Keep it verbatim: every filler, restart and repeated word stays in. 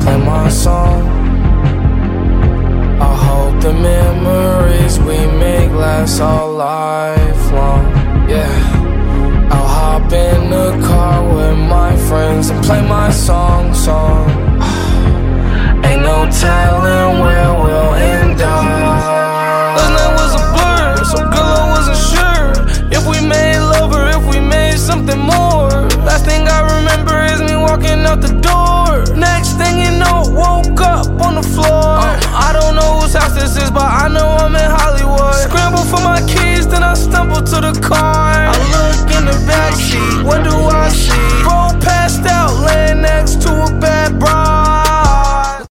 play my song. I hope the memories we make last all lifelong. Yeah, I'll hop in the car with my friends and play my song.